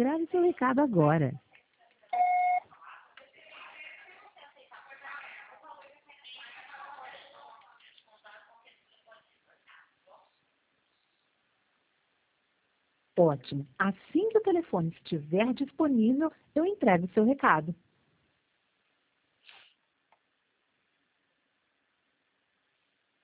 Grave seu recado agora. Ótimo. Assim que o telefone estiver disponível, eu entrego seu recado.